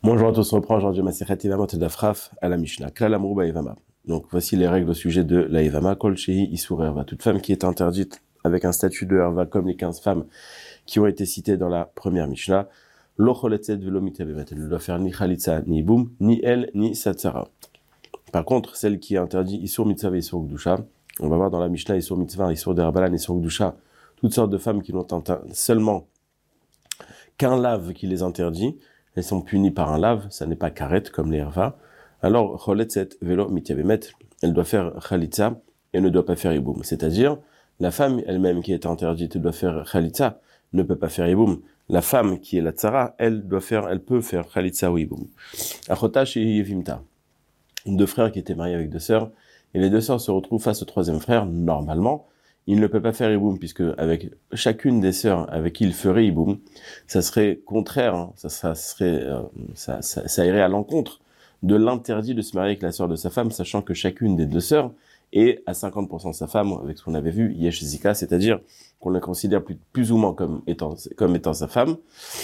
Bonjour à tous, on reprend aujourd'hui Masechet Yevamot et Dafraf à la Mishnah. Klal Amrou Ba'Yevama. Donc voici les règles au sujet de la Yevama. Kol Shehi Isur Erva. Toute femme qui est interdite avec un statut de Erva, comme les 15 femmes qui ont été citées dans la première Mishnah. Lo Choletzet Velo Mitabemet. Elle ne doit faire ni Chalitza, ni Boum, ni elle, ni Satsara. Par contre, celle qui est interdite Isur Mitzvah et Isur Gdusha, on va voir dans la Mishnah Isur Mitzvah, Isur Derabanan, Isur Gdusha, toutes sortes de femmes qui n'ont seulement qu'un lave qui les interdit. Elles sont punies par un lave, ça n'est pas karet comme les erva. Alors, choletzet velo mityabemet, elle doit faire chalitza et ne doit pas faire iboum. C'est-à-dire, la femme elle-même qui est interdite doit faire chalitza, ne peut pas faire iboum. La femme qui est la tzara, elle peut faire chalitza ou iboum. Achota chez Yevimta. Deux frères qui étaient mariés avec deux sœurs, et les deux sœurs se retrouvent face au troisième frère, normalement. Il ne peut pas faire iboum, puisque avec chacune des sœurs avec qui il ferait iboum, ça serait contraire, hein, ça irait à l'encontre de l'interdit de se marier avec la sœur de sa femme, sachant que chacune des deux sœurs est à 50% sa femme, avec ce qu'on avait vu, yesh zika, c'est-à-dire qu'on la considère plus ou moins comme étant sa femme,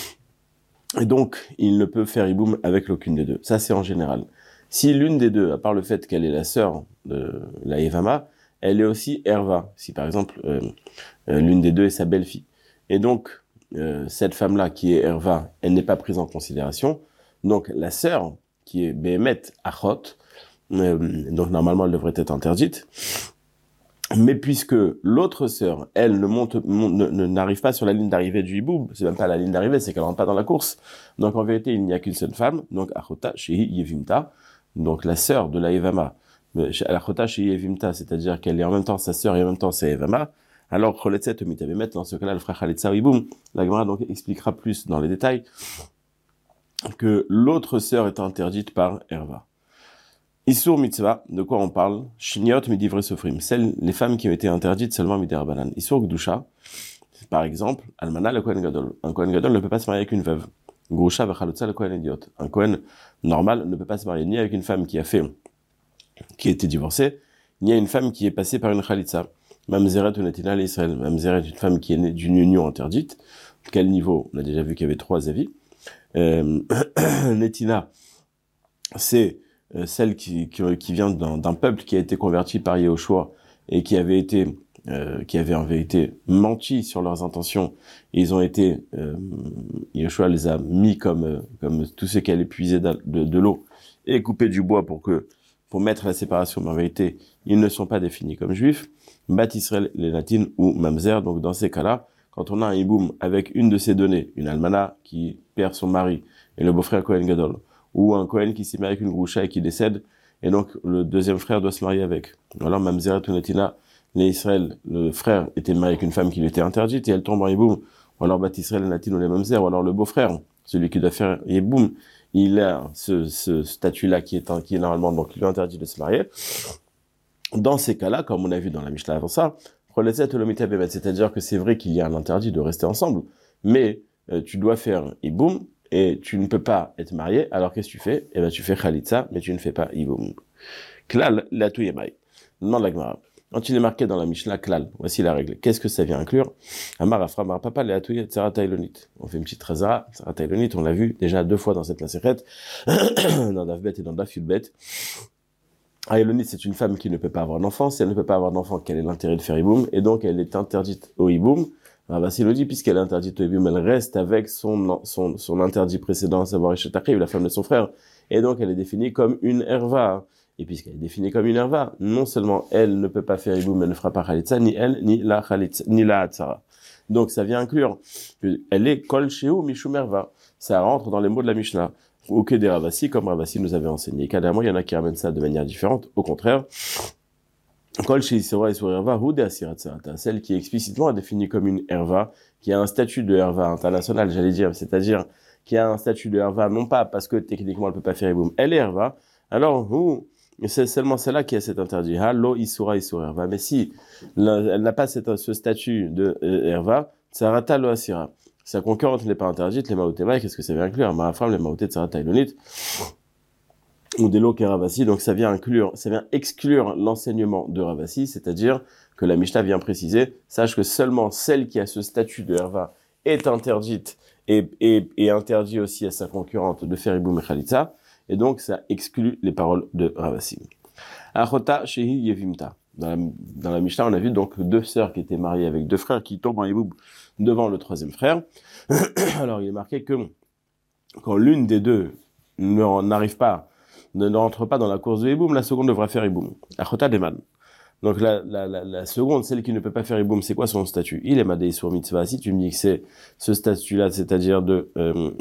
et donc il ne peut faire iboum avec aucune des deux. Ça c'est en général. Si l'une des deux, à part le fait qu'elle est la sœur de la Yevama, elle est aussi Erva, si par exemple l'une des deux est sa belle-fille. Et donc, cette femme-là qui est Erva, elle n'est pas prise en considération. Donc la sœur, qui est Behemet Achot, donc normalement elle devrait être interdite. Mais puisque l'autre sœur, elle n'arrive pas sur la ligne d'arrivée du hiboum, c'est même pas la ligne d'arrivée, c'est qu'elle rentre pas dans la course. Donc en vérité, il n'y a qu'une seule femme, donc Achota Shehi Yevimta, donc la sœur de la Yevama, c'est-à-dire qu'elle est en même temps sa sœur et en même temps sa Yevama, alors Choletzet Mitabemet, dans ce cas-là, elle fera Chalitza ou Iboum. La Gemara donc expliquera plus dans les détails que l'autre sœur est interdite par Erva. Isur Mitzvah, de quoi on parle? Shiniot Midivre Sofrim, les femmes qui ont été interdites seulement Miderabanan. Isur Gdusha, par exemple, Almana le Kohen Gadol. Un Kohen Gadol ne peut pas se marier avec une veuve. Grusha Vechalotza le Kohen Idiot. Un Kohen normal ne peut pas se marier ni avec une femme qui a été divorcée, ni à une femme qui est passée par une Khalitsa. Mamzeret ou Netina l'Israël. Mamzeret, une femme qui est née d'une union interdite. Quel niveau? On a déjà vu qu'il y avait 3 avis. Netina, c'est celle qui vient d'un peuple qui a été converti par Yehoshua et qui avait en vérité menti sur leurs intentions. Et ils ont été, Yehoshua les a mis comme tout ce qui allait puiser de l'eau et couper du bois pour mettre la séparation, mais en vérité, ils ne sont pas définis comme juifs. Bat Israël, les Natines ou Mamzer. Donc, dans ces cas-là, quand on a un hiboum avec une de ces données, une almana qui perd son mari et le beau-frère Kohen Gadol, ou un Kohen qui s'est marié avec une groucha et qui décède, et donc le deuxième frère doit se marier avec. Alors, Mamzer et Natina, les Israël, le frère était marié avec une femme qui lui était interdite et elle tombe en hiboum. Ou alors Bat Israël, les Natines ou les Mamzer, ou alors le beau-frère, celui qui doit faire hiboum, il a ce statut-là qui est normalement donc lui interdit de se marier. Dans ces cas-là, comme on a vu dans la Mishnah avant ça, c'est-à-dire que c'est vrai qu'il y a un interdit de rester ensemble, mais tu dois faire iboum et tu ne peux pas être marié. Alors qu'est-ce que tu fais? Eh ben tu fais khalitza, mais tu ne fais pas iboum. Klal la tuyemai. Demande la Gemara. Quand il est marqué dans la Mishnah klal, voici la règle. Qu'est-ce que ça vient inclure? Amar afra mar papa le atouye tzara tailonit. On fait une petite trazara, tzara tailonit, on l'a vu déjà 2 fois dans cette masechet, dans Daf Bet et dans Daf Yud Bet. Ailonit, c'est une femme qui ne peut pas avoir d'enfant. Si elle ne peut pas avoir d'enfant, quel est l'intérêt de faire iboum? Et donc elle est interdite au iboum. Rabassi le dit, puisqu'elle est interdite au iboum, elle reste avec son interdit précédent, à savoir Ishetachriv, la femme de son frère. Et donc elle est définie comme une erva. Et puisqu'elle est définie comme une erva, non seulement elle ne peut pas faire iboum, elle ne fera pas khalitza, ni elle, ni la hatzara. Donc ça vient inclure qu'elle est kol sheu mishum erva. Ça rentre dans les mots de la Mishnah. Ou que des Ravassi, comme Ravassi nous avait enseigné. Carrément, il y en a qui ramènent ça de manière différente. Au contraire, kol sheu isora isur erva hu de asirat sarata. Celle qui est explicitement définie comme une erva, qui a un statut de erva international, j'allais dire, c'est-à-dire qui a un statut de erva, non pas parce que techniquement elle peut pas faire iboum, elle est erva. Alors, c'est seulement celle-là qui a cet interdit. Ha lo isura isur erva. Mais si elle n'a pas ce statut de erva, sarata lo asira. Sa concurrente n'est pas interdite, les maotémaï, qu'est-ce que ça vient inclure? Ma femme, les maoté de sarata ilonit, ou des lots Ravassi, donc ça vient exclure l'enseignement de Ravassi, c'est-à-dire que la Mishnah vient préciser, sache que seulement celle qui a ce statut de Herva est interdite et interdit aussi à sa concurrente de faire Iboum et Khalitza. Et donc, ça exclut les paroles de Ravassim. Achota Shehi Yevimta. Dans la Mishnah, on a vu donc deux sœurs qui étaient mariées avec deux frères qui tombent en Iboum devant le troisième frère. Alors, il est marqué que quand l'une des deux ne rentre pas dans la course de Iboum, la seconde devra faire Iboum. Achota Deman. Donc la seconde, celle qui ne peut pas faire Iboum, c'est quoi son statut? Il est madé sur mitzvah. Si tu me dis que c'est ce statut-là, c'est-à-dire de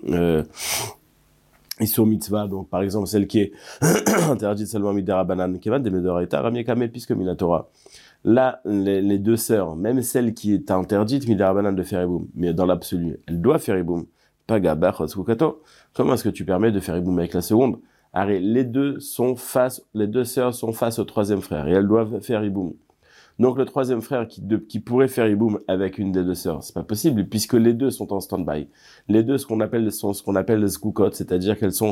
Isur mitzvah, donc par exemple celle qui est interdite seulement midera banan, kevan de medoraita ramie kamel puisque minatora. Là, les deux sœurs, même celle qui est interdite midera banan de faire Iboum, mais dans l'absolu, elle doit faire Iboum. Pagaba choskukato. Comment est-ce que tu permets de faire Iboum avec la seconde? Arrête, les deux sœurs sont face au troisième frère et elles doivent faire Iboum. Donc le troisième frère qui pourrait faire Iboum avec une des deux sœurs, c'est pas possible puisque les deux sont en stand-by. Les deux, sont ce qu'on appelle les skoukot, c'est-à-dire qu'elles sont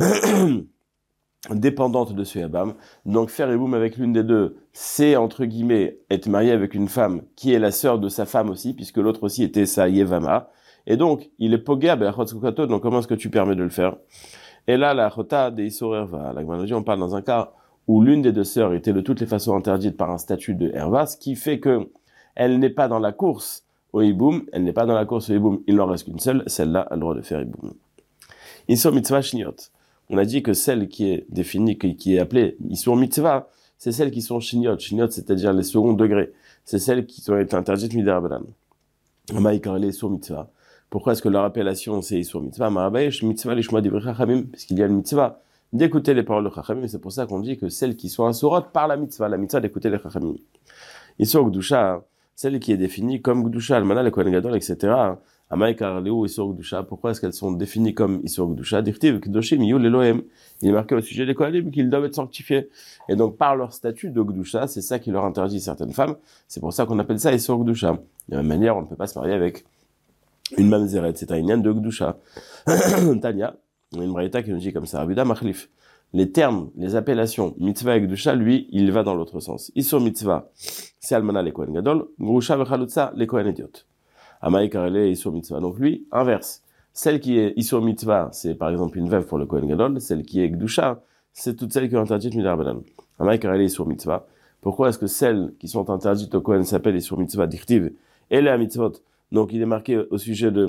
dépendantes de ce Yabam. Donc faire Iboum avec l'une des deux, c'est entre guillemets être marié avec une femme qui est la sœur de sa femme aussi, puisque l'autre aussi était sa Yevama. Et donc il est pogea belachot skoukot. Donc comment est-ce que tu permets de le faire? Et là la chota des Isur Erva, la Gemara dit, on parle dans un cas où l'une des deux sœurs était de toutes les façons interdite par un statut de Erva, ce qui fait que elle n'est pas dans la course au Iboum, il n'en reste qu'une seule, celle-là a le droit de faire Iboum. Isur mitzvah shniot. On a dit que celle qui est définie, qui est appelée Isur mitzvah, c'est celles qui sont shniot, c'est-à-dire les seconds degrés. C'est celles qui ont été interdites midera banan. Maïkarele Isur mitzvah. Pourquoi est-ce que leur appellation c'est Isur mitzvah? Marabayesh mitzvah lishma divrei chachamim, puisqu'il y a une mitzvah d'écouter les paroles de Chachamim, et c'est pour ça qu'on dit que celles qui sont asurotes par la mitzvah d'écouter les Chachamim. Isur Gdusha, celle qui est définie comme Gdusha, Almana, le Kohen Gadol, etc. Amaï Karleu, Isur Gdusha, pourquoi est-ce qu'elles sont définies comme Isur Gdusha? Dirtiv, Kdoshim, Yul Elohim. Il est marqué au sujet des Kohanim qu'ils doivent être sanctifiés. Et donc, par leur statut de Gdusha, c'est ça qui leur interdit certaines femmes. C'est pour ça qu'on appelle ça Isur Gdusha. De la même manière, on ne peut pas se marier avec une mamzeret, c'est un inyan de Gdusha. Tanya. Il y a une braïta qui nous dit comme ça, Abuda Machlif. Les termes, les appellations, mitzvah et gdusha, lui, il va dans l'autre sens. Isur mitzvah, c'est almana les kohen gadol, grusha vechalutza les kohen idiot. Amaï karele isur mitzvah. Donc lui, inverse. Celle qui est isur mitzvah, c'est par exemple une veuve pour le kohen gadol. Celle qui est gdusha, c'est toutes celles qui ont interdites midera banan. Amaï karele isur mitzvah. Pourquoi est-ce que celles qui sont interdites au kohen s'appellent isur mitzvah dirtiv et les mitzvot? Donc il est marqué au sujet de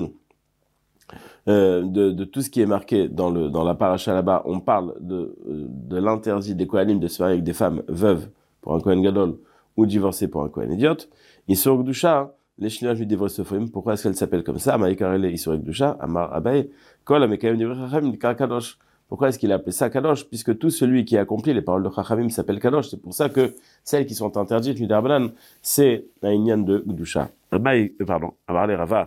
tout ce qui est marqué dans la paracha là-bas, on parle de l'interdit des Kohanim de se marier avec des femmes veuves pour un Kohen Gadol ou divorcées pour un Kohen idiote. Isur Gdusha, les Chinois lui divorcent Sophoim, pourquoi est-ce qu'elle s'appelle comme ça? Maïkarele Isur Gdusha, Amar Abaye, Kol Amekayim Divrei Chachamim Nikar Kadosh. Pourquoi est-ce qu'il a appelé ça Kadosh? Puisque tout celui qui accomplit les paroles de Chachamim s'appelle Kadosh. C'est pour ça que celles qui sont interdites, midera banan, c'est un inyan de Gdusha. Amar le Rava.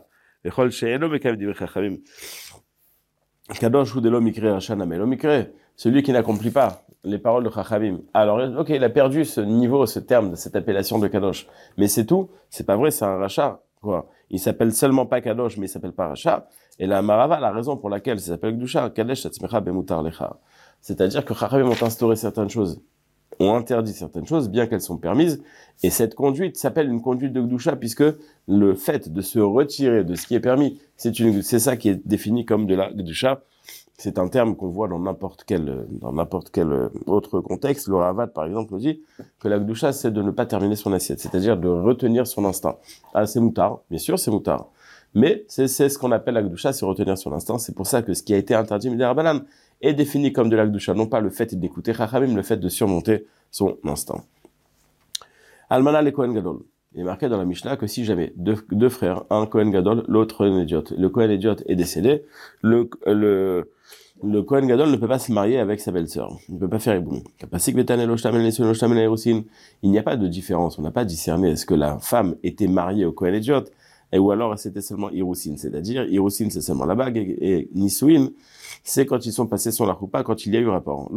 Kadosh ou de l'homme mikre rachana, mais l'homme mikre, celui qui n'accomplit pas les paroles de Chachamim. Alors, ok, il a perdu ce niveau, ce terme, cette appellation de Kadosh. Mais c'est tout. C'est pas vrai, c'est un rachat, quoi. Il s'appelle seulement pas Kadosh, mais il s'appelle pas rachat. Et la Marava, la raison pour laquelle ça s'appelle Gdusha, Kadesh Tatzmecha Bemutar Lecha. C'est-à-dire que Chachamim ont instauré certaines choses, ont interdit certaines choses, bien qu'elles sont permises, et cette conduite s'appelle une conduite de Gdusha, puisque le fait de se retirer de ce qui est permis, c'est ça qui est défini comme de la Gdusha. C'est un terme qu'on voit dans n'importe quel autre contexte. Le Ravad, par exemple, nous dit que la Gdusha, c'est de ne pas terminer son assiette, c'est-à-dire de retenir son instinct. Ah, c'est moutard, bien sûr, c'est moutard. Mais c'est ce qu'on appelle la Gdusha, c'est retenir son instinct. C'est pour ça que ce qui a été interdit midera banan est défini comme de la Gdusha, non pas le fait d'écouter Chachamim, le fait de surmonter son instinct. Almana le Kohen Gadol. Il est marqué dans la Mishnah que si jamais deux frères, un Kohen Gadol, l'autre un idiot, le Kohen idiot est décédé, le Kohen Gadol ne peut pas se marier avec sa belle-sœur. Il ne peut pas faire Iboum. Il n'y a pas de différence. On n'a pas discerné est-ce que la femme était mariée au Kohen idiot, ou alors c'était seulement Irousin. C'est-à-dire, Irousin, c'est seulement la bague, et Nisuin, c'est quand ils sont passés sur la choupa, quand il y a eu rapport.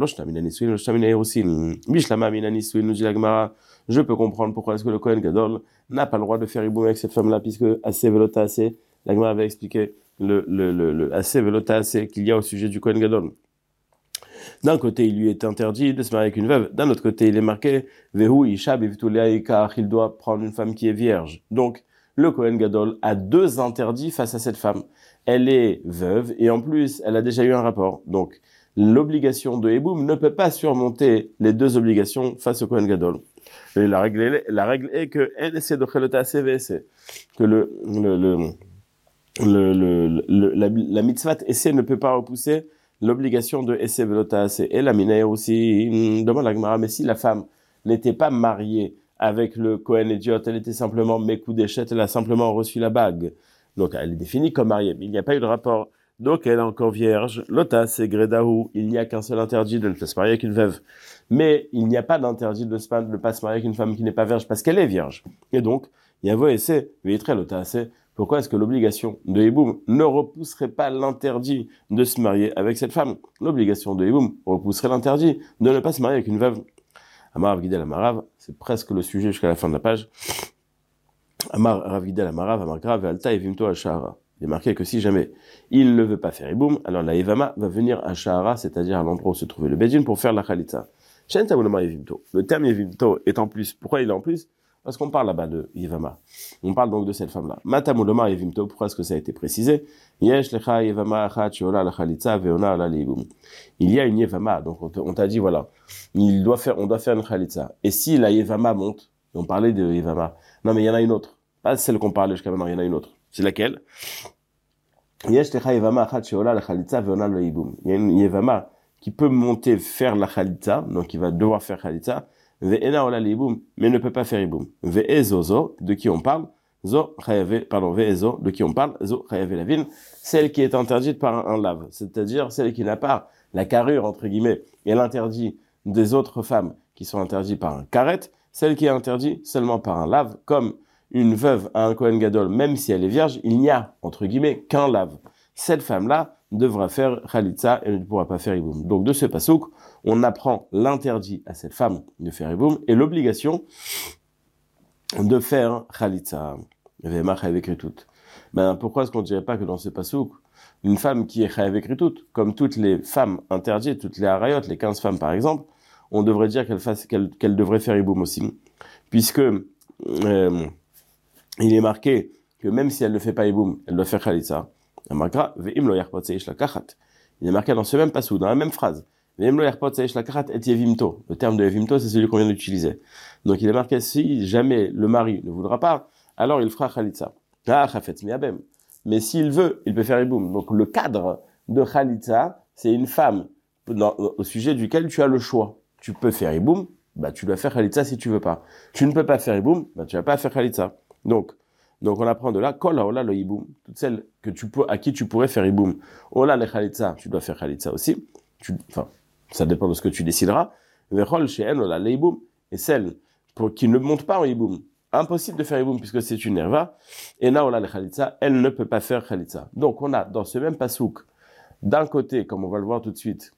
Je peux comprendre pourquoi est-ce que le Kohen Gadol n'a pas le droit de faire Iboum avec cette femme-là, puisque assez velota assez, la Gemara avait expliqué le assez velota assez qu'il y a au sujet du Kohen Gadol. D'un côté, il lui est interdit de se marier avec une veuve. D'un autre côté, il est marqué, Vehu Isha bivtulei, car il doit prendre une femme qui est vierge. Donc, le Kohen Gadol a deux interdits face à cette femme. elle est veuve et en plus, elle a déjà eu un rapport. Donc, l'obligation de Eboum ne peut pas surmonter les deux obligations face au Kohen Gadol. Et la règle est que elle essaie de chelota CVC, que la mitzvah essai ne peut pas repousser l'obligation de essai velota assez. Et la minaire aussi demande la Gemara, mais si la femme n'était pas mariée avec le Kohen Idiot, elle était simplement Mekoudeshet, elle a simplement reçu la bague. Donc elle est définie comme mariée, mais il n'y a pas eu de rapport. Donc elle est encore vierge. Lota, c'est Gredahu. Il n'y a qu'un seul interdit de ne pas se marier avec une veuve. Mais il n'y a pas d'interdit de ne pas se marier avec une femme qui n'est pas vierge parce qu'elle est vierge. Et donc, Yavo essaie, Vitre Lota, c'est pourquoi est-ce que l'obligation de Eboum ne repousserait pas l'interdit de se marier avec cette femme? L'obligation de Eboum repousserait l'interdit de ne pas se marier avec une veuve. Amar Gidel Amarav, c'est presque le sujet jusqu'à la fin de la page. Amar Rav Gidel Amarav, Amar Grav, Alta Evimto Ashara. Il est marqué que si jamais il ne veut pas faire Eboum, alors la Evama va venir à Shahara, c'est-à-dire à l'endroit où se trouvait le Bedin, pour faire la Khalitza. Le terme Evimto est en plus. Pourquoi il est en plus? Parce qu'on parle là-bas de Yevama. On parle donc de cette femme-là. Matamuloma Yevimto, pourquoi est-ce que ça a été précisé? Yesh lecha Yevama achat sheola la Khalitza veona la Leibum. Il y a une Yevama, donc on t'a dit voilà, on doit faire une Khalitza. Et si la Yevama monte, on parlait de Yevama. Non mais il y en a une autre. Pas celle qu'on parlait jusqu'à maintenant, il y en a une autre. C'est laquelle? Yesh lecha Yevama achat sheola la Khalitza veona la Leibum. Il y a une Yevama qui peut monter faire la Khalitza, donc il va devoir faire Khalitza. Ve'ena ola liboum, mais ne peut pas faire iboum. Ve'ezozo, de qui on parle, ve'ezo, de qui on parle, zo chayavé la ville, celle qui est interdite par un lave, c'est-à-dire celle qui n'a pas la carrure, entre guillemets, et l'interdit des autres femmes qui sont interdites par un karet, celle qui est interdite seulement par un lave, comme une veuve à un Kohen Gadol, même si elle est vierge, il n'y a, entre guillemets, qu'un lave. Cette femme-là devra faire Khalitza et ne pourra pas faire Iboum. Donc de ce pasouk, on apprend l'interdit à cette femme de faire Iboum et l'obligation de faire Khalitza. Ben, pourquoi est-ce qu'on ne dirait pas que dans ce pasouk, une femme qui est Chayav Ekritut, comme toutes les femmes interdites, toutes les harayot, les 15 femmes par exemple, on devrait dire qu'elle devrait faire Iboum aussi. Puisque il est marqué que même si elle ne fait pas Iboum, elle doit faire Khalitza. Il est marqué dans ce même passou, dans la même phrase. Le terme de Evimto, c'est celui qu'on vient d'utiliser. Donc il est marqué, si jamais le mari ne voudra pas, alors il fera Khalitza. Mais s'il veut, il peut faire Iboum. Donc le cadre de Khalitza, c'est une femme au sujet duquel tu as le choix. Tu peux faire Iboum, bah tu dois faire Khalitza si tu veux pas. Tu ne peux pas faire Iboum, bah tu vas pas faire Khalitza. Donc on apprend de là, Kola Ola le Iboum, toutes celles à qui tu pourrais faire Iboum. Ola le Khalitza, tu dois faire Khalitza aussi. Ça dépend de ce que tu décideras. Vechol She'en Ola le Iboum, et celles qui ne montent pas en Iboum. Impossible de faire Iboum puisque c'est une Nerva. Et na Ola le Khalitza, elle ne peut pas faire Khalitza. Donc on a dans ce même pasouk, d'un côté, comme on va le voir tout de suite,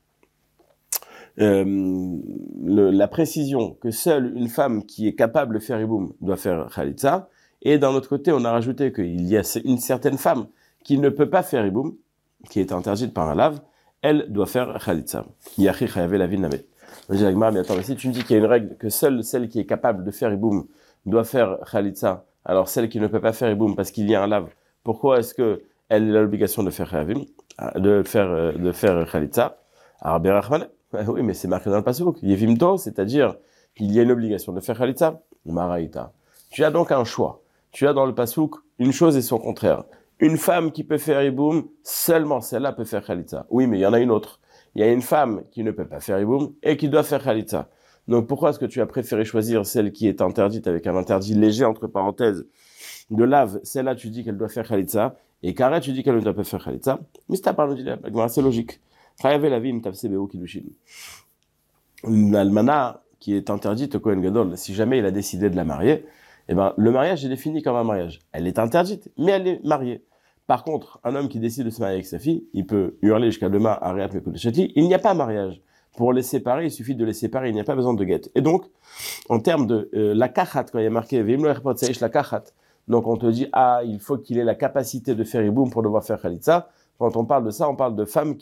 la précision que seule une femme qui est capable de faire Iboum doit faire Khalitza. Et d'un autre côté, on a rajouté qu'il y a une certaine femme qui ne peut pas faire Iboum, qui est interdite par un lave, elle doit faire Khalitza. Yachi chayavé la ville namet. Je dis mais attends, mais si tu me dis qu'il y a une règle que seule celle qui est capable de faire Iboum doit faire Khalitza, alors celle qui ne peut pas faire Iboum parce qu'il y a un lave, pourquoi est-ce que elle a l'obligation de faire Khayavim, de faire Khalitza? Arabi Rahman, oui, mais c'est marqué dans le pasuk. Yevimto, c'est-à-dire qu'il y a une obligation de faire Khalitza. Maraïta. Tu as donc un choix. Tu as dans le pasouk une chose et son contraire. Une femme qui peut faire Iboum, seulement celle-là peut faire Khalitza. Oui, mais il y en a une autre. Il y a une femme qui ne peut pas faire Iboum et qui doit faire Khalitza. Donc pourquoi est-ce que tu as préféré choisir celle qui est interdite avec un interdit léger, entre parenthèses, de lave? Celle-là, tu dis qu'elle doit faire Khalitza. Et Karet, tu dis qu'elle ne doit pas faire Khalitza. Mais c'est c'est logique. Chayavé la vie, m'tafse beo kilushin. Une almana qui est interdite au Kohen Gadol, si jamais il a décidé de la marier, eh ben, le mariage est défini comme un mariage. Elle est interdite, mais elle est mariée. Par contre, un homme qui décide de se marier avec sa fille, il peut hurler jusqu'à demain à Réat Mekodeshetli, il n'y a pas mariage. Pour les séparer, il suffit de les séparer, il n'y a pas besoin de guette. Et donc, en termes de la kachat, quand il y a marqué Vimlo Erpot Seish la kachat, donc on te dit, il faut qu'il ait la capacité de faire Iboum pour devoir faire Khalitza. Quand on parle de ça, on parle de femmes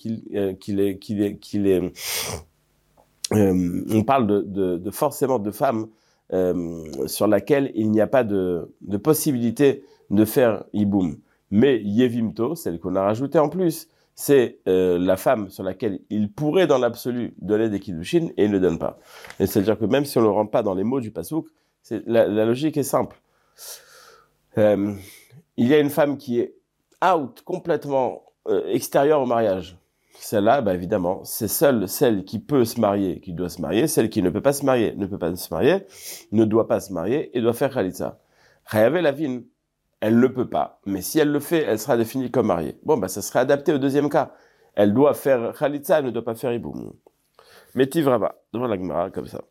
on parle de forcément de femmes sur laquelle il n'y a pas de possibilité de faire Iboum. Mais Yevimto, celle qu'on a rajoutée en plus, c'est la femme sur laquelle il pourrait dans l'absolu donner des kiddushin et il ne donne pas. Et c'est-à-dire que même si on ne le rentre pas dans les mots du pasouk, la logique est simple. Il y a une femme qui est out, complètement extérieure au mariage. Celle-là, bah, évidemment, c'est seule celle qui peut se marier, qui doit se marier. Celle qui ne peut pas se marier, ne peut pas se marier, ne doit pas se marier et doit faire khalitsa. Chayavé la vine, elle ne peut pas. Mais si elle le fait, elle sera définie comme mariée. Bon, bah, ça serait adapté au deuxième cas. Elle doit faire khalitsa, elle ne doit pas faire iboum. Mais Tivrava, devant la Gemara, comme ça.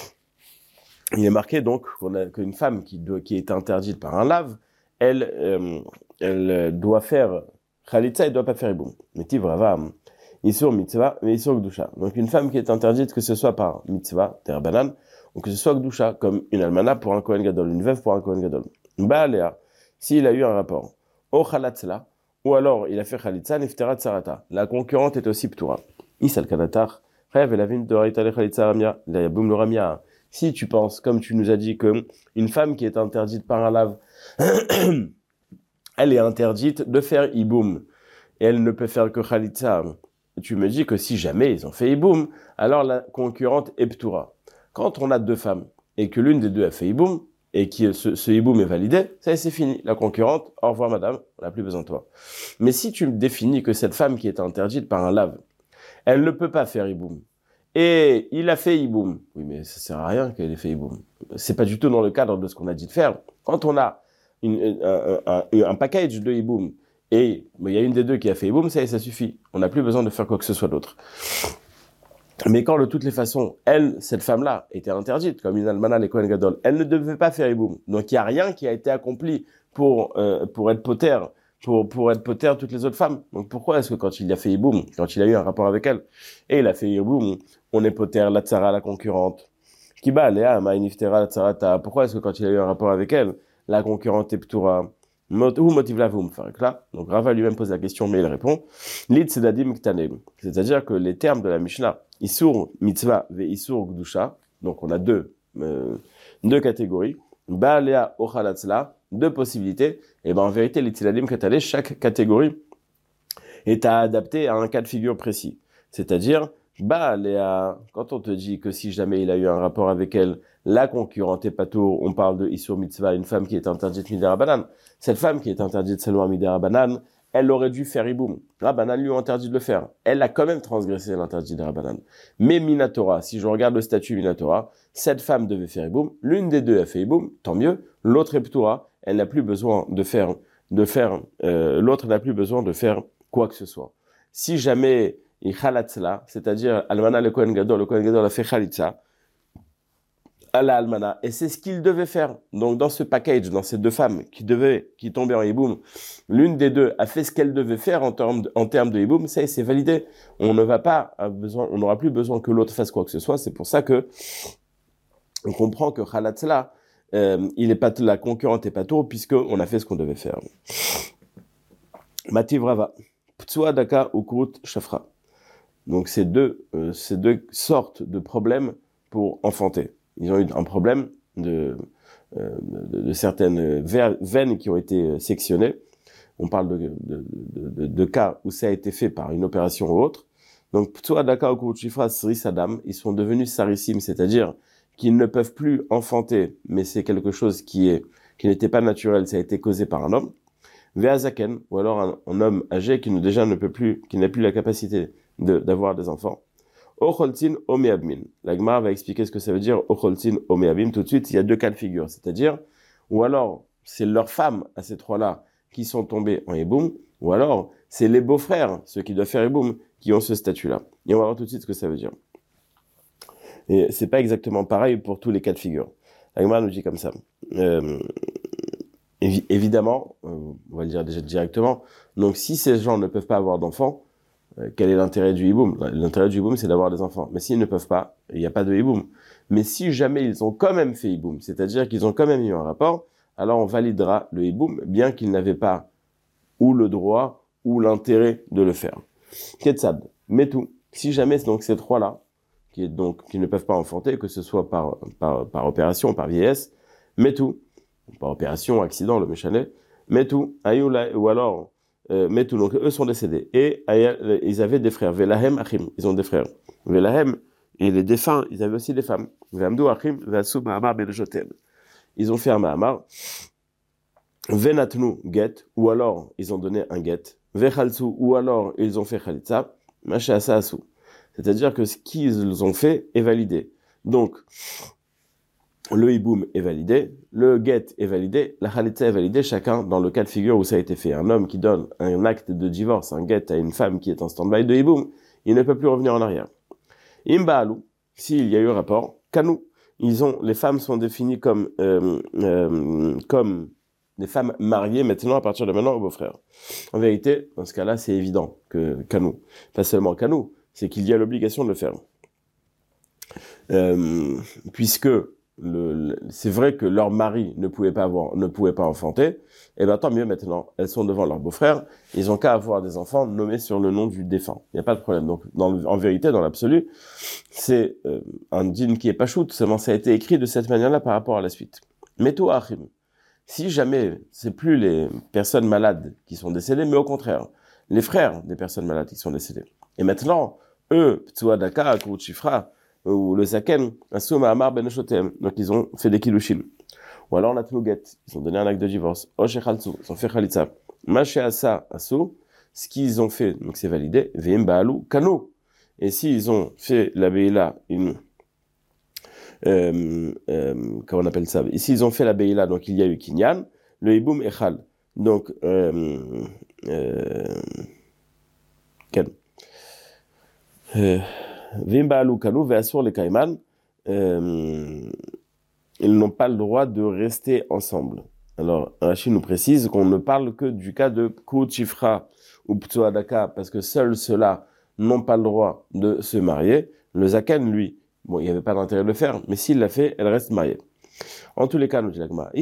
Il est marqué donc qu'une femme qui est interdite par un lave, elle doit faire khalitsa, elle ne doit pas faire iboum. Mais Tivrava, Isur mitzvah, mais Isur gdusha. Donc une femme qui est interdite, que ce soit par mitzvah, terbanan, ou que ce soit gdusha, comme une almana pour un kohen gadol, une veuve pour un kohen gadol. Baalea, s'il a eu un rapport, o khalatzla, ou alors il a fait khalitza, niftera tsarata. La concurrente est aussi ptura. Isal kanatar, chayav elavin de raitale khalitza ramia, la yaboum le ramia. Si tu penses, comme tu nous as dit, que une femme qui est interdite par un lave, elle est interdite de faire iboum, et elle ne peut faire que khalitza. Tu me dis que si jamais ils ont fait iboum, alors la concurrente est ptura. Quand on a deux femmes, et que l'une des deux a fait iboum, et que ce hiboum est validé, ça c'est fini. La concurrente, au revoir madame, on n'a plus besoin de toi. Mais si tu me définis que cette femme qui est interdite par un lave, elle ne peut pas faire hiboum, et il a fait hiboum, oui mais ça sert à rien qu'elle ait fait hiboum. C'est pas du tout dans le cadre de ce qu'on a dit de faire. Quand on a un package de hiboum, et il y a une des deux qui a fait hiboum, ça suffit. On n'a plus besoin de faire quoi que ce soit d'autre. Mais quand de toutes les façons, cette femme-là, était interdite, comme une almana, les Kohen Gadol, elle ne devait pas faire hiboum. Donc il n'y a rien qui a été accompli pour être poter, pour être poter toutes les autres femmes. Donc pourquoi est-ce que quand il a fait hiboum, quand il a eu un rapport avec elle, et il a fait hiboum, on est poter la tsara, la concurrente. Kiba, Léa, Maïniftera, la tsarata. Pourquoi est-ce que quand il a eu un rapport avec elle, la concurrente est ptura? Où motive la vous me faire là. Donc Rava lui-même pose la question, mais il répond Lid sedadim ktanem. C'est-à-dire que les termes de la Mishnah, Isur mitzvah ve Isur gdusha, donc on a deux catégories, Baalea ochalatzla, deux possibilités, et ben en vérité, les tziladim katale, chaque catégorie est à adapter à un cas de figure précis. C'est-à-dire, Baalea, quand on te dit que si jamais il a eu un rapport avec elle, la concurrente est patour, on parle de Isur mitzvah, une femme qui est interdite midera banan. Cette femme qui est interdite seulement midera banan, elle aurait dû faire iboum. Rabbanan lui a interdit de le faire. Elle a quand même transgressé l'interdit de Rabbanan. Mais Minatora, si je regarde le statut Minatora, cette femme devait faire iboum. L'une des deux a fait iboum, tant mieux. L'autre est ptoura. Elle n'a plus besoin l'autre n'a plus besoin de faire quoi que ce soit. Si jamais il khalatzla, c'est-à-dire almana le Kohen Gadol a fait khalitza, à la almana, et c'est ce qu'il devait faire. Donc dans ce package, dans ces deux femmes qui tombaient en hiboum, l'une des deux a fait ce qu'elle devait faire en termes de hiboum, ça c'est validé. On n'aura plus besoin que l'autre fasse quoi que ce soit. C'est pour ça que on comprend que khalatzla, il est pas la concurrente est pas tour puisque on a fait ce qu'on devait faire. Mativ Rava, Ptsua Daka Ukrut Shafra. Donc ces deux sortes de problèmes pour enfanter. Ils ont eu un problème de certaines veines qui ont été sectionnées. On parle de cas où ça a été fait par une opération ou autre. Donc, Ptsua Daka Ukrut Shifra Sri Sadam, ils sont devenus sarissim, c'est-à-dire qu'ils ne peuvent plus enfanter, mais c'est quelque chose qui n'était pas naturel, ça a été causé par un homme. Veazaken, ou alors un homme âgé qui n'a plus la capacité d'avoir des enfants. Ocholtin omeabmin. La Gemara va expliquer ce que ça veut dire Ocholtin omeabim. Tout de suite, il y a deux cas de figure. C'est-à-dire, ou alors, c'est leurs femmes à ces trois-là qui sont tombés en hiboum, ou alors, c'est les beaux-frères, ceux qui doivent faire hiboum, qui ont ce statut-là. Et on va voir tout de suite ce que ça veut dire. Et c'est pas exactement pareil pour tous les cas de figure. La Gemara nous dit comme ça. Évidemment, on va le dire déjà directement, donc si ces gens ne peuvent pas avoir d'enfants, quel est l'intérêt du hiboum? L'intérêt du hiboum, c'est d'avoir des enfants. Mais s'ils ne peuvent pas, il n'y a pas de hiboum. Mais si jamais ils ont quand même fait hiboum, c'est-à-dire qu'ils ont quand même eu un rapport, alors on validera le hiboum, bien qu'ils n'avaient pas ou le droit ou l'intérêt de le faire. Ketsad, Metou, si jamais donc ces trois-là, qui ne peuvent pas enfanter, que ce soit par opération, par vieillesse, Metou, par opération, accident, le méchanet, Metu, Ayoula, ou alors, Metu, donc eux sont décédés. Et ils avaient des frères. Velahem, Achim, ils ont des frères. Velahem, et les défunts, ils avaient aussi des femmes. Vehamdu, Achim, Vasu, Mahamar, Beljoten. Ils ont fait un Mahamar. Venatnu, get, ou alors ils ont donné un get. Vechalsu, ou alors ils ont fait Khalitsa. Machasa, Asu. C'est-à-dire que ce qu'ils ont fait est validé. Donc, le hiboum est validé, le get est validé, la khalitza est validée, chacun dans le cas de figure où ça a été fait. Un homme qui donne un acte de divorce, un get à une femme qui est en stand-by de hiboum, il ne peut plus revenir en arrière. Imba'alu, s'il y a eu rapport, kanu, les femmes sont définies comme des femmes mariées maintenant, à partir de maintenant, au beau-frère. En vérité, dans ce cas-là, c'est évident que kanu, pas seulement kanu, c'est qu'il y a l'obligation de le faire. Puisque c'est vrai que leur mari ne pouvait pas enfanter, et bien tant mieux maintenant, elles sont devant leur beau-frère, ils ont qu'à avoir des enfants nommés sur le nom du défunt. Il n'y a pas de problème. Donc, en vérité, dans l'absolu, c'est un dîn qui est pas chou, seulement ça a été écrit de cette manière-là par rapport à la suite. Meto achim. Si jamais c'est plus les personnes malades qui sont décédées, mais au contraire, les frères des personnes malades qui sont décédées. Et maintenant, eux, Ptsuadaka, Kouchifra, ou le Zaken, Asuma Amar Ben Shotem. Donc ils ont fait des kilushin. Ou alors la Tnuget, ils ont donné un acte de divorce. Oshechaltsu, ils ont fait Khalitsa. Masheasa Asu, ce qu'ils ont fait, donc c'est validé. Vim Baalu Kano. Et s'ils ont fait la Beila, comment on appelle ça? Ici ils ont fait la Beila, donc il y a eu Kinyan, le Hiboum Echal. Donc, Ken. Vimbaalu Kanu, Veasur les Kaiman, ils n'ont pas le droit de rester ensemble. Alors, Rachid nous précise qu'on ne parle que du cas de Kouchifra ou Ptuadaka, parce que seuls ceux-là n'ont pas le droit de se marier. Le Zaken, lui, bon, il n'y avait pas d'intérêt de le faire, mais s'il l'a fait, elle reste mariée. En tous les cas, nous dit l'Agma,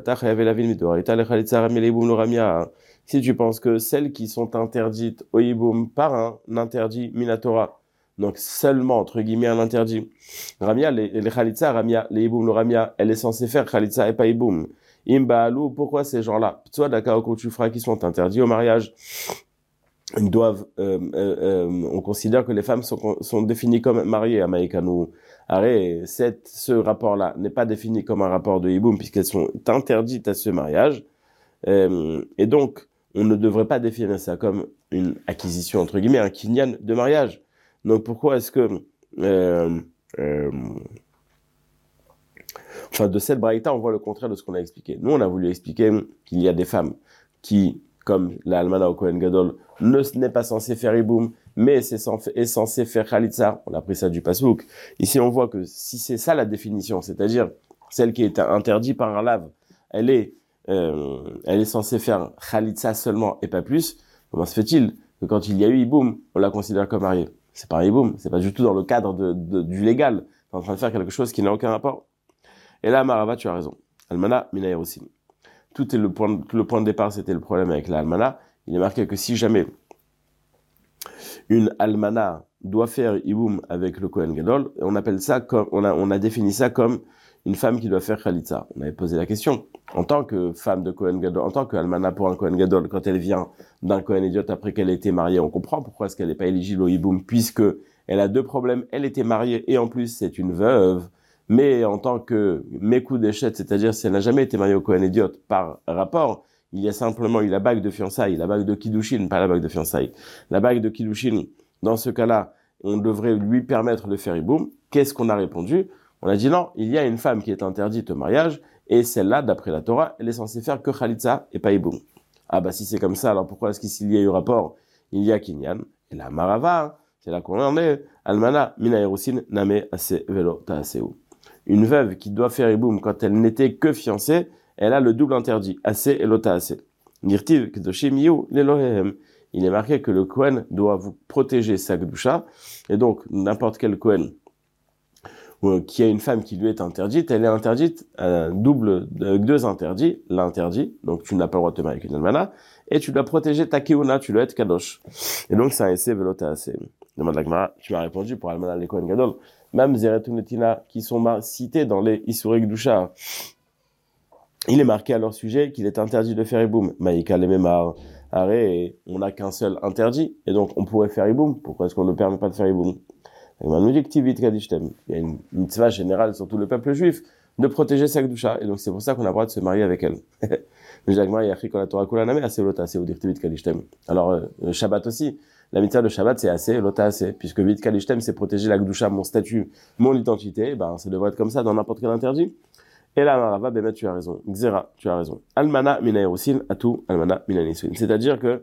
si tu penses que celles qui sont interdites au Hiboum par un interdit Minatora, donc seulement, entre guillemets, un interdit. Ramia, les Khalitsa, Ramia, les Hiboum, le Ramia, elle est censée faire Khalitsa et pas Hiboum. Imbaalou, pourquoi ces gens-là, Ptsua, Daka, Okouchufra, qui sont interdits au mariage, ils doivent, on considère que les femmes sont définies comme mariées à Maïkanou. Arrête, ce rapport-là n'est pas défini comme un rapport de Hiboum, puisqu'elles sont interdites à ce mariage. Et donc, on ne devrait pas définir ça comme une acquisition, entre guillemets, un kinyan de mariage. Donc pourquoi est-ce que, de cette braïta, on voit le contraire de ce qu'on a expliqué. Nous, on a voulu expliquer qu'il y a des femmes qui, comme la Almana au Kohen Gadol, n'est pas censée faire Hiboum, mais est censée faire Khalitsa. On a pris ça du Pasouk. Ici, on voit que si c'est ça la définition, c'est-à-dire celle qui est interdite par un lave, elle est censée faire Khalitsa seulement et pas plus, comment se fait-il que quand il y a eu Hiboum, on la considère comme mariée? C'est pas un hiboum, c'est pas du tout dans le cadre du légal. T'es en train de faire quelque chose qui n'a aucun rapport. Et là, Marava, tu as raison. Almana, Mina Erosin. Tout le point de départ, c'était le problème avec la Almana. Il est marqué que si jamais une Almana doit faire hiboum avec le Kohen Gadol, on appelle ça comme, on a défini ça comme une femme qui doit faire Khalitsa. On avait posé la question. En tant que femme de Kohen Gadol, en tant que Almana pour un Kohen Gadol, quand elle vient d'un Kohen Idiot après qu'elle ait été mariée, on comprend pourquoi est-ce qu'elle n'est pas éligible au hiboum, puisque elle a deux problèmes. Elle était mariée et en plus c'est une veuve. Mais en tant que Mekou Deshet, c'est-à-dire si elle n'a jamais été mariée au Kohen Idiot par rapport, il y a simplement eu la bague de fiançailles, la bague de Kiddushin, pas la bague de fiançailles. La bague de Kiddushin, dans ce cas-là, on devrait lui permettre de faire hiboum. Qu'est-ce qu'on a répondu? On a dit non, il y a une femme qui est interdite au mariage, et celle-là, d'après la Torah, elle est censée faire que Khalitsa et pas hiboum. Ah bah si c'est comme ça, alors pourquoi est-ce qu'il y a eu rapport? Il y a Kinyan, et la Marava, c'est là qu'on en est. Almana, Mina Erosin, Name, Ase, Velo, Taaseu. Une veuve qui doit faire hiboum quand elle n'était que fiancée, elle a le double interdit, Ase et Lota Ase. Nirtiv, Kedoshim, Yu, Lelohehem. Il est marqué que le Kohen doit vous protéger sa Gdusha, et donc n'importe quel Kohen qui a une femme qui lui est interdite, elle est interdite deux interdits, l'interdit, donc tu n'as pas le droit de te marier avec une almana, et tu dois protéger ta keuna, tu dois être kadosh. Et donc c'est un essai velota assez. Demande la Gemara, tu m'as répondu pour almana les Kohen Gadol, même Zeretunetina qui sont cités dans les Isurik Dusha, il est marqué à leur sujet qu'il est interdit de faire iboum. Maïka les mémar, arrêt, on n'a qu'un seul interdit, et donc on pourrait faire iboum. Pourquoi est-ce qu'on ne permet pas de faire iboum? Il y a une mitzvah générale sur tout le peuple juif de protéger sa kedusha, et donc c'est pour ça qu'on a le droit de se marier avec elle. Alors, Shabbat aussi, la mitzvah de Shabbat c'est assez, l'ota assez, puisque vit kalishtem c'est protéger la kedusha, mon statut, mon identité, ben ça devrait être comme ça dans n'importe quel interdit. Et là, Marava, Bémet, tu as raison. Xera, tu as raison. Almana mina erusin, atu almana mina nisuin. C'est-à-dire que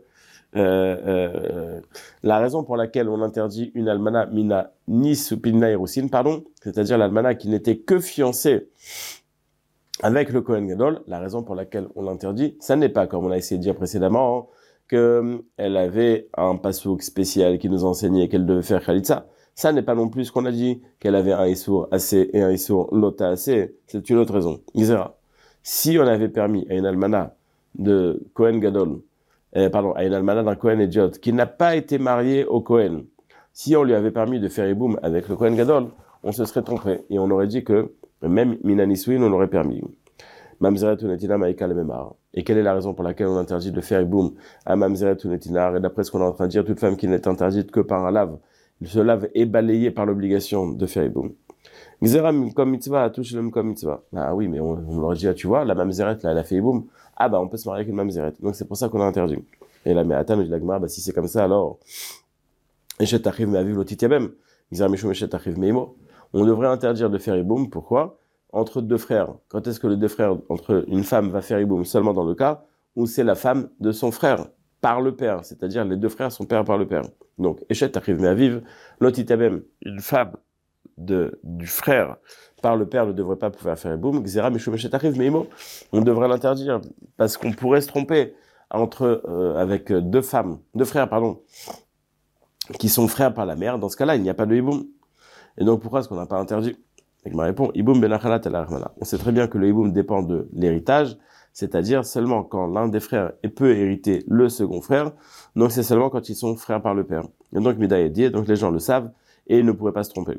la raison pour laquelle on interdit une almana mina nisupina erusin, pardon, c'est-à-dire l'almana qui n'était que fiancée avec le Kohen Gadol, la raison pour laquelle on l'interdit, ça n'est pas, comme on a essayé de dire précédemment, hein, qu'elle avait un passouk spécial qui nous enseignait qu'elle devait faire Khalitsa. Ça n'est pas non plus ce qu'on a dit, qu'elle avait un Issour assez et un Issour lota assez. C'est une autre raison. Isera. Si on avait permis à une almana de Kohen Gadol, à une almana d'un Kohen Idiot, qui n'a pas été mariée au Kohen, si on lui avait permis de faire Iboum avec le Kohen Gadol, on se serait trompé. Et on aurait dit que même Minanisouin, on l'aurait permis. Mamzeret Unetina Maïka le Memar. Et quelle est la raison pour laquelle on interdit de faire Iboum à Mamzeret Unetina? Et d'après ce qu'on est en train de dire, toute femme qui n'est interdite que par un lave, ce lave est balayé par l'obligation de faire Iboum. Xeram comme mitzvah, touche l'homme comme mitzvah. Ah oui, mais on leur dit, ah, tu vois, la mamzeret, là, elle a fait Iboum. Ah bah, on peut se marier avec une mamzeret. Donc c'est pour ça qu'on a interdit. Et là, mais attends, nous dit la Gemara, bah si c'est comme ça, alors, Eshet Achiv Me'aviv Lotitiabem. Xeram Mishum Eshet Achiv Me'imo. On devrait interdire de faire Iboum. Pourquoi? Entre deux frères. Quand est-ce que le deux frères, entre une femme va faire Iboum? Seulement dans le cas où c'est la femme de son frère, par le père. C'est-à-dire, les deux frères sont père par le père. Donc, Eshet Achiv Me'aviv Lotitiabem. Une femme du frère par le père ne devrait pas pouvoir faire Iboum. Xera Mishum Eshet Achiv Me'imo. On devrait l'interdire parce qu'on pourrait se tromper avec deux frères, qui sont frères par la mère. Dans ce cas-là, il n'y a pas de Iboum. Et donc, pourquoi est-ce qu'on n'a pas interdit? Et je me réponds, Iboum ben achalat el armana. On sait très bien que le Iboum dépend de l'héritage, c'est-à-dire seulement quand l'un des frères peut hériter le second frère. Donc, c'est seulement quand ils sont frères par le père. Et donc, Mida est dit, donc les gens le savent et ils ne pourraient pas se tromper.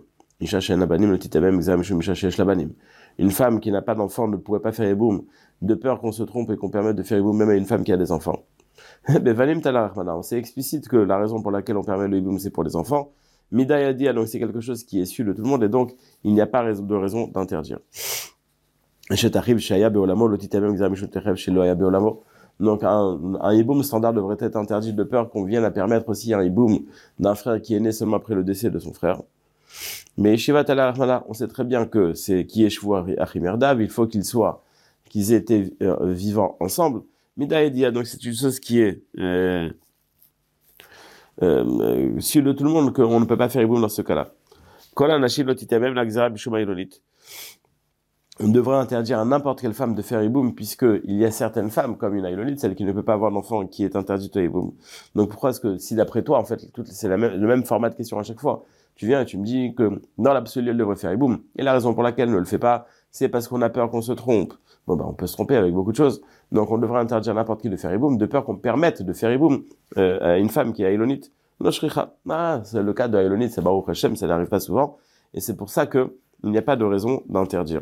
Une femme qui n'a pas d'enfant ne pourrait pas faire Iboum, de peur qu'on se trompe et qu'on permette de faire Iboum même à une femme qui a des enfants. C'est explicite que la raison pour laquelle on permet le Iboum, c'est pour les enfants. Midayadi, donc c'est quelque chose qui est su de tout le monde et donc il n'y a pas de raison d'interdire. Donc un hiboum standard devrait être interdit de peur qu'on vienne à permettre aussi un hiboum d'un frère qui est né seulement après le décès de son frère. Mais Shivat al-Rahmana, on sait très bien que c'est qui est Shvua Achimerdav, il faut qu'ils aient été vivants ensemble. Midayadi, donc c'est une chose qui est sûr de tout le monde qu'on ne peut pas faire Iboum dans ce cas-là. On devrait interdire à n'importe quelle femme de faire Iboum, puisqu'il y a certaines femmes, comme une Aïlonite, celle qui ne peut pas avoir d'enfant, qui est interdite à Iboum. Donc pourquoi est-ce que, si d'après toi, en fait, c'est le même format de question à chaque fois, tu viens et tu me dis que dans l'absolu, elle devrait faire Iboum, et la raison pour laquelle elle ne le fait pas, c'est parce qu'on a peur qu'on se trompe. Bon, on peut se tromper avec beaucoup de choses. Donc on devrait interdire à n'importe qui de faire Iboum, de peur qu'on permette de faire Iboum à une femme qui est Aïlonite. C'est le cas de Aïlonite, c'est Baruch Hashem, ça n'arrive pas souvent, et c'est pour ça que il n'y a pas de raison d'interdire.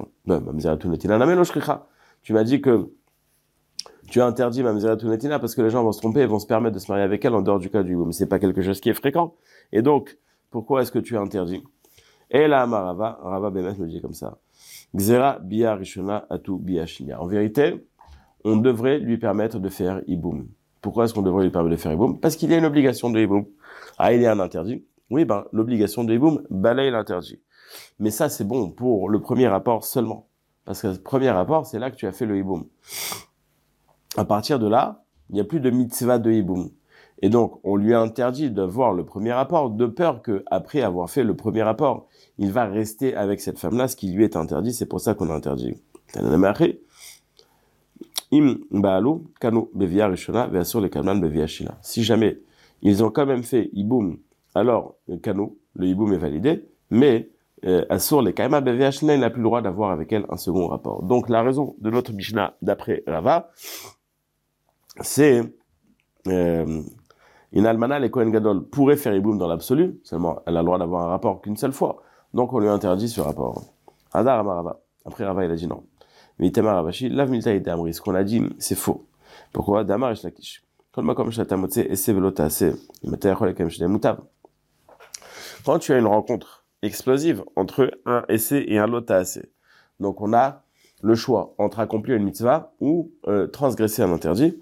Tu m'as dit que tu as interdit Mamzera Tunetina parce que les gens vont se tromper et vont se permettre de se marier avec elle en dehors du cas du Iboum. C'est pas quelque chose qui est fréquent. Et donc, pourquoi est-ce que tu as interdit? Et là, Rava Bemet me dit comme ça. Xera Bia Rishona Atu Bia Shinya. En vérité, on devrait lui permettre de faire Iboum. Pourquoi est-ce qu'on devrait lui permettre de faire Iboum? Parce qu'il y a une obligation de Iboum. Ah, il y a un interdit. Oui, l'obligation de Iboum balaye l'interdit. Mais ça, c'est bon pour le premier rapport seulement. Parce que le premier rapport, c'est là que tu as fait le Iboum. À partir de là, il n'y a plus de mitzvah de Iboum. Et donc, on lui a interdit de voir le premier rapport, de peur qu'après avoir fait le premier rapport, il va rester avec cette femme-là, ce qui lui est interdit. C'est pour ça qu'on a interdit. Si jamais ils ont quand même fait Iboum, alors le Iboum est validé, mais Assur les Kaima Beviashna, il n'a plus le droit d'avoir avec elle un second rapport. Donc la raison de notre Mishnah d'après Rava, c'est une almana, les Kohen Gadol pourrait faire Iboum dans l'absolu, seulement elle a le droit d'avoir un rapport qu'une seule fois. Donc on lui interdit ce rapport. Hadar Rava. Après Rava il a dit non. Mitamar Ravashi, lav milta et amri. Ce qu'on a dit, c'est faux. Pourquoi? Damar et Shlakish. Quand tu as une rencontre explosive entre un essai et un lota assez, donc on a le choix entre accomplir une mitzvah ou transgresser un interdit.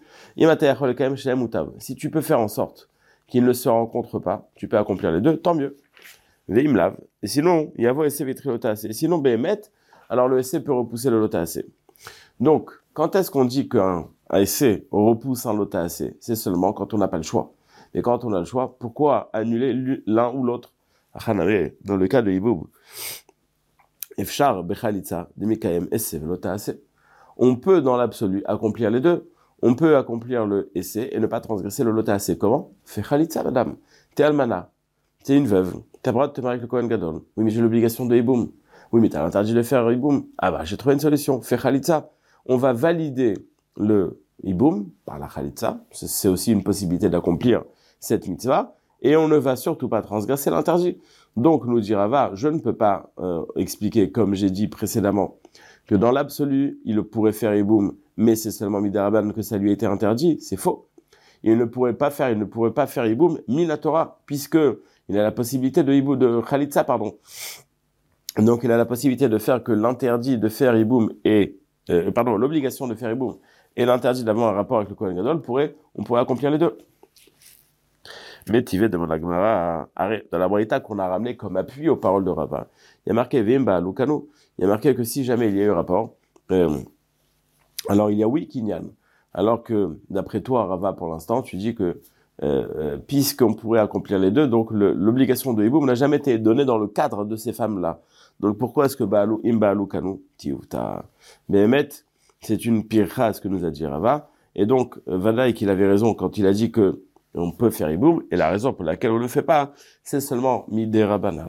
Si tu peux faire en sorte qu'ils ne se rencontrent pas, tu peux accomplir les deux, tant mieux. Veimlav. Et sinon, yavo essai vetri lota assez. Et sinon, behemet, alors le essai peut repousser le lota assez. Donc, quand est-ce qu'on dit qu'un essai repousse un lota assez? C'est seulement quand on n'a pas le choix. Mais quand on a le choix, pourquoi annuler l'un ou l'autre? Dans le cas de Iboub, Efshar bechalitza demikayem essai lota assez. On peut dans l'absolu accomplir les deux. On peut accomplir le essai et ne pas transgresser le lota assez. Comment? Fais chalitza, madame. T'es almana. T'es une veuve. T'as le droit de te marier avec le Kohen Gadol. Oui, mais j'ai l'obligation de Iboum. Oui, mais t'as l'interdit de faire Iboum. Ah bah, j'ai trouvé une solution. Fais chalitza. On va valider le Iboum par la chalitza. C'est aussi une possibilité d'accomplir cette mitzvah. Et on ne va surtout pas transgresser l'interdit. Donc, nous dit Rava, je ne peux pas expliquer, comme j'ai dit précédemment, que dans l'absolu, il pourrait faire Iboum, mais c'est seulement Midaraban que ça lui a été interdit. C'est faux. Il ne pourrait pas faire Iboum mina Torah, puisque il a la possibilité de Khalitsa, pardon. Donc, il a la possibilité de faire que l'interdit de faire Iboum et, l'obligation de faire Iboum et l'interdit d'avoir un rapport avec le Kohen Gadol on pourrait accomplir les deux. Mais Tivet demande la Gemara, dans la Braïta qu'on a ramené comme appui aux paroles de Rava. Il y a marqué Vimba Lukano. Il y a marqué que si jamais il y a eu rapport, alors il y a oui Kinyan. Alors que, d'après toi, Rava, pour l'instant, tu dis que puisqu'on pourrait accomplir les deux, donc l'obligation de Hiboum n'a jamais été donnée dans le cadre de ces femmes-là. Donc pourquoi est-ce que Baalou Kanu Tiouta Behemet, c'est une pircha, ce que nous a dit Rava. Et donc, Vadaï qu'il avait raison quand il a dit que on peut faire Hiboum, et la raison pour laquelle on ne le fait pas, c'est seulement Midé Rabanan.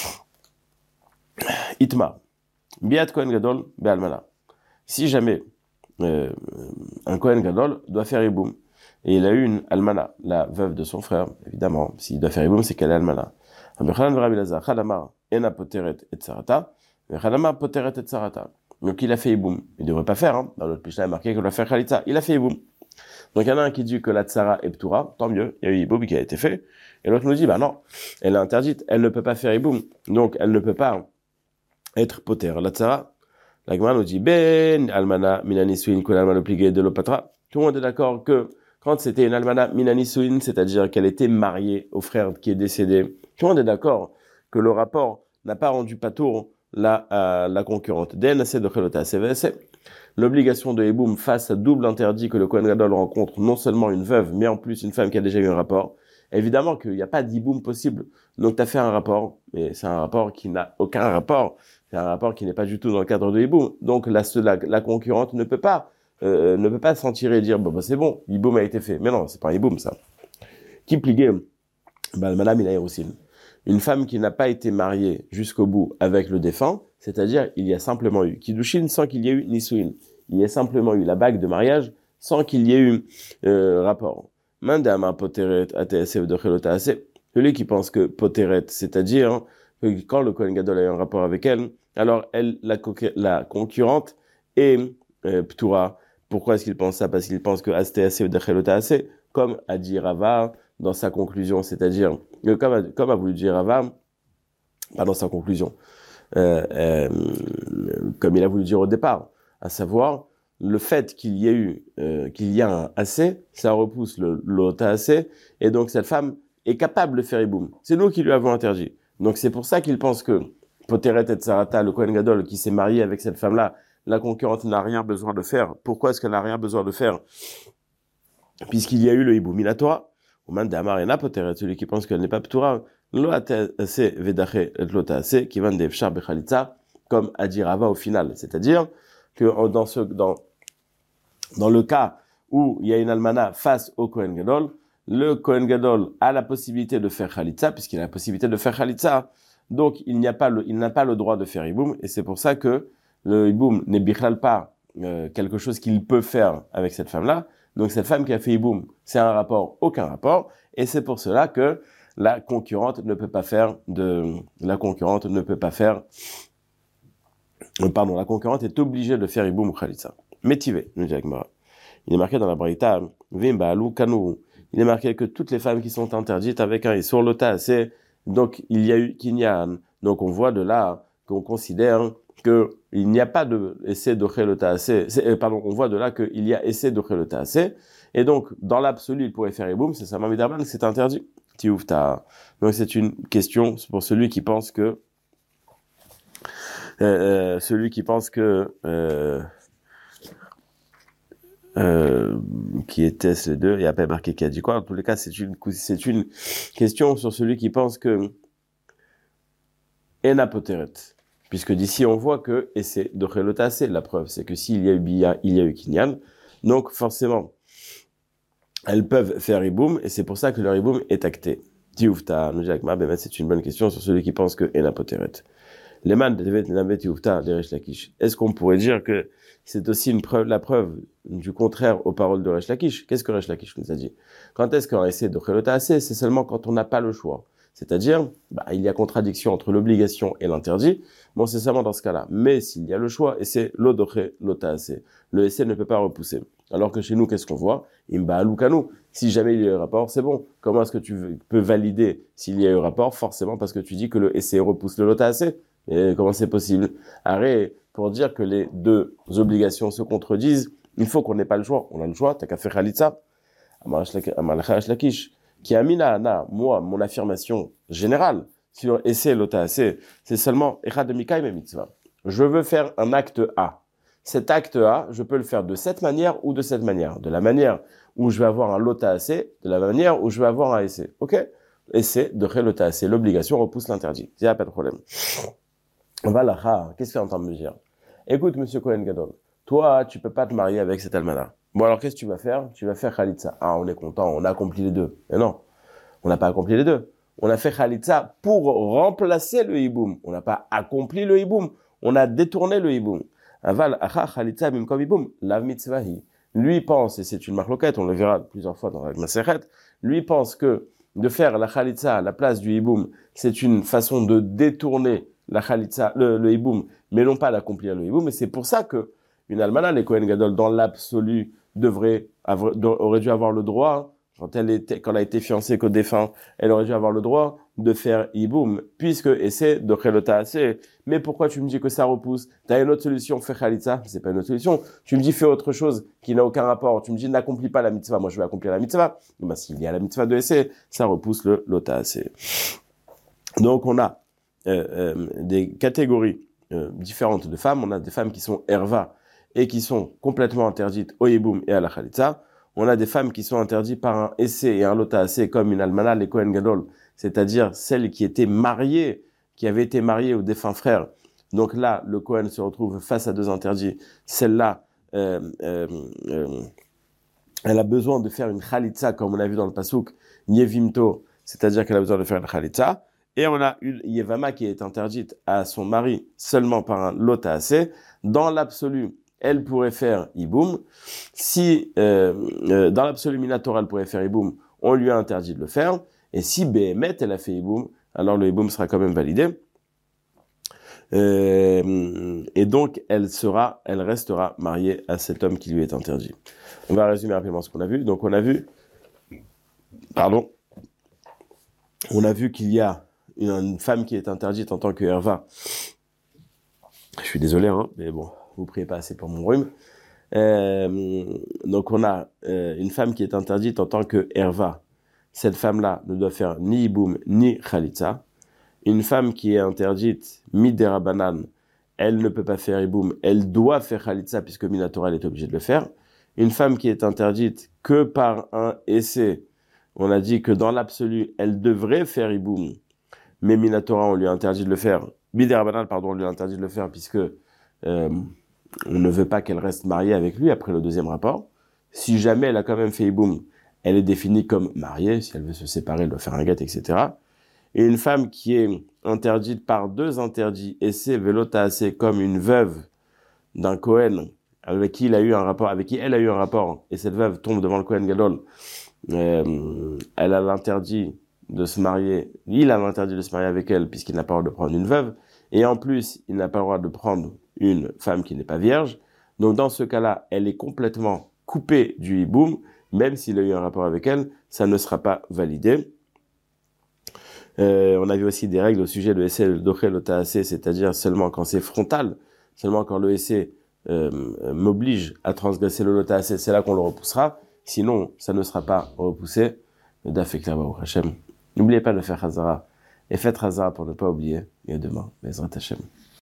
Itma. Biat Kohen Gadol Be'almana. Si jamais un Kohen Gadol doit faire Hiboum, et il a eu une almana, la veuve de son frère, évidemment, s'il doit faire Hiboum, c'est qu'elle est almana. Donc il a fait Hiboum. Il ne devrait pas faire, hein. Dans l'autre Mishnah, il est marqué qu'il doit faire Khalitza. Il a fait Hiboum. Donc il y en a un qui dit que la tsara est ptura, tant mieux, il y a eu Hiboum qui a été fait. Et l'autre nous dit, bah non, elle est interdite, elle ne peut pas faire Hiboum. Donc elle ne peut pas être poter. La tsara, la Gemara nous dit, ben almana minanisuin kol almana obligé de l'opatra. Tout le monde est d'accord que quand c'était une almana minanisuin, c'est-à-dire qu'elle était mariée au frère qui est décédé, tout le monde est d'accord que le rapport n'a pas rendu patour la concurrente. DNC de Chelota CVS. L'obligation de Hiboum face à double interdit que le Kohen Gadol rencontre non seulement une veuve, mais en plus une femme qui a déjà eu un rapport. Évidemment qu'il n'y a pas d'Hiboum possible. Donc tu as fait un rapport, mais c'est un rapport qui n'a aucun rapport. C'est un rapport qui n'est pas du tout dans le cadre de Hiboum. Donc la concurrente ne peut pas s'en tirer et dire bah c'est bon, Hiboum a été fait. Mais non, c'est pas un Hiboum ça. Qui pliguait madame il a aussi. Une femme qui n'a pas été mariée jusqu'au bout avec le défunt, c'est-à-dire il y a simplement eu Kiddushin sans qu'il y ait eu Nisuin. Il y a simplement eu la bague de mariage sans qu'il y ait eu rapport. Mandama poteret ATSF de Chelota AC. Celui qui pense que poteret, c'est-à-dire que quand le Kohen Gadol a eu un rapport avec elle, alors elle, la concurrente est ptura. Pourquoi est-ce qu'il pense ça? Parce qu'il pense que ATSF de Chelota AC, comme a dit Rava dans sa conclusion, c'est-à-dire comme a voulu dire Rava, pas dans sa conclusion, comme il a voulu dire au départ, à savoir le fait qu'il y a un assez, ça repousse l'autre assez, et donc cette femme est capable de faire Hiboum. C'est nous qui lui avons interdit. Donc c'est pour ça qu'il pense que Poteret et Sarata, le Kohen Gadol qui s'est marié avec cette femme-là, la concurrente n'a rien besoin de faire. Pourquoi est-ce qu'elle n'a rien besoin de faire? Puisqu'il y a eu le Hiboum Minatora, au man d'Amarena Poteret, celui qui pense qu'elle n'est pas Ptura, comme a dit Rava au final. C'est-à-dire que dans le cas où il y a une almana face au Kohen Gadol, le Kohen Gadol a la possibilité de faire Khalitza, puisqu'il a la possibilité de faire Khalitza, donc il n'a pas le droit de faire Hiboum, et c'est pour ça que le Hiboum n'est bichlal pas quelque chose qu'il peut faire avec cette femme-là. Donc cette femme qui a fait Hiboum, c'est un rapport, aucun rapport, et c'est pour cela que la concurrente ne peut pas faire pardon, la concurrente est obligée de faire Iboum ou Khalitsa. Métivé, nous dit Agmara. Il est marqué dans la Braïta, Vimba, Alou, Kanou. Il est marqué que toutes les femmes qui sont interdites avec un sur l'ota, c'est, donc, il y a eu Kinyan. Donc, on voit de là qu'on considère que il n'y a pas de essai de Khelota assez. Pardon, on voit de là qu'il y a essai de Khelota assez. Et donc, dans l'absolu, il pourrait faire Iboum, c'est ça, Mamidarban, c'est interdit. Tioufta. Donc, c'est une question pour celui qui pense que, qui était les deux, il n'y a pas marqué qui a dit quoi. En tous les cas, c'est une question sur celui qui pense que Ena Poteret. Puisque d'ici, on voit que, et c'est de Chelota, c'est la preuve, c'est que s'il y a eu Bia, il y a eu Kinyan. Donc, forcément, elles peuvent faire Iboum, et c'est pour ça que leur Iboum est acté. Tioufta, nous dit Akma, ben, c'est une bonne question sur celui qui pense que Ena Poteret. Les man de Resh Lakish. Est-ce qu'on pourrait dire que c'est aussi la preuve du contraire aux paroles de Resh Lakish? Qu'est-ce que Resh Lakish nous a dit? Quand est-ce qu'on essaie de Chelota assez? C'est seulement quand on n'a pas le choix. C'est-à-dire, il y a contradiction entre l'obligation et l'interdit. Bon, c'est seulement dans ce cas-là. Mais s'il y a le choix, et c'est l'odoché, lota assez. Le essai ne peut pas repousser. Alors que chez nous, qu'est-ce qu'on voit? Imba alukanu. Si jamais il y a eu rapport, c'est bon. Comment est-ce que tu peux valider s'il y a eu rapport? Forcément parce que tu dis que le essai repousse le lota assez. Et comment c'est possible? Arrête, pour dire que les deux obligations se contredisent, il faut qu'on n'ait pas le choix. On a le choix, t'as qu'à faire Khalitsa. Amalachash Lakish. Qui a mis là, moi, mon affirmation générale sur essai lota assez, c'est seulement Echad de Mikaï me mitzvah. Je veux faire un acte A. Cet acte A, je peux le faire de cette manière ou de cette manière. De la manière où je vais avoir un lota assez, de la manière où je vais avoir un essai. Ok? Essai de lota assez. L'obligation repousse l'interdit. Il n'y a pas de problème. Voilà, qu'est-ce que tu es en train de me dire? Écoute, monsieur Cohen Gadol, toi, tu peux pas te marier avec cet almanach. Bon, alors, qu'est-ce que tu vas faire? Tu vas faire Khalitsa. Ah, on est content, on a accompli les deux. Mais non, on n'a pas accompli les deux. On a fait Khalitsa pour remplacer le hiboum. On n'a pas accompli le hiboum. On a détourné le hiboum. Aval, acha Khalitsa bimkom hiboum, lav mitzvahi. Lui pense, et c'est une marloquette, on le verra plusieurs fois dans la Maseret, lui pense que de faire la Khalitsa à la place du hiboum, c'est une façon de détourner la Khalitsa, le hiboum, mais non pas d'accomplir le hiboum. Et c'est pour ça que une almana, les Kohen Gadol, dans l'absolu, aurait dû avoir le droit, quand elle a été fiancée qu'au défunt, elle aurait dû avoir le droit de faire hiboum, puisque, et c'est de Chelota assez. Mais pourquoi tu me dis que ça repousse? T'as une autre solution, fais Khalitsa, c'est pas une autre solution. Tu me dis fais autre chose qui n'a aucun rapport. Tu me dis n'accomplis pas la mitzvah, moi je vais accomplir la mitzvah. S'il y a la mitzvah de essai, ça repousse le lota assez. Donc on a des catégories différentes de femmes. On a des femmes qui sont erva et qui sont complètement interdites au hiboum et à la khalitsa. On a des femmes qui sont interdites par un essai et un lota assez, comme une almana, les Kohen Gadol, c'est-à-dire celles qui étaient mariées, qui avaient été mariées au défunt frère. Donc là, le Kohen se retrouve face à deux interdits. Celle-là, elle a besoin de faire une khalitsa, comme on a vu dans le pasouk, yevimto, c'est-à-dire qu'elle a besoin de faire une khalitsa. Et on a une Yevama qui est interdite à son mari seulement par un lota assez. Dans l'absolu, elle pourrait faire Iboum. Si, dans l'absolu minatora, elle pourrait faire Iboum, on lui a interdit de le faire. Et si Behemet, elle a fait Iboum, alors le Iboum sera quand même validé. Et donc, elle restera mariée à cet homme qui lui est interdit. On va résumer rapidement ce qu'on a vu. Donc, on a vu qu'il y a une femme qui est interdite en tant que Herva. Je suis désolé, mais bon, vous priez pas assez pour mon rhume. Donc on a une femme qui est interdite en tant que Herva. Cette femme-là ne doit faire ni Iboum ni Khalitsa. Une femme qui est interdite Miderabanan, elle ne peut pas faire Iboum, elle doit faire Khalitsa puisque Minatora elle est obligée de le faire. Une femme qui est interdite que par un essai, on a dit que dans l'absolu, elle devrait faire Iboum. Mais Minatora, on lui a interdit de le faire. Miderabanan, on lui a interdit de le faire puisque on ne veut pas qu'elle reste mariée avec lui après le deuxième rapport. Si jamais elle a quand même fait Iboum, elle est définie comme mariée. Si elle veut se séparer, elle doit faire un get, etc. Et une femme qui est interdite par deux interdits, essai, velota, assez, comme une veuve d'un Kohen avec qui elle a eu un rapport, et cette veuve tombe devant le Kohen Gadol, elle a l'interdit de se marier, il a l'interdit de se marier avec elle puisqu'il n'a pas le droit de prendre une veuve, et en plus, il n'a pas le droit de prendre une femme qui n'est pas vierge. Donc, dans ce cas-là, elle est complètement coupée du hiboum, même s'il a eu un rapport avec elle, ça ne sera pas validé. On avait aussi des règles au sujet de essai d'Ochel au Taasé, c'est-à-dire seulement quand c'est frontal, seulement quand le essai m'oblige à transgresser le Taasé, c'est là qu'on le repoussera. Sinon, ça ne sera pas repoussé. N'oubliez pas de faire Hazara. Et faites Hazara pour ne pas oublier. Et demain, Bezrat Hashem.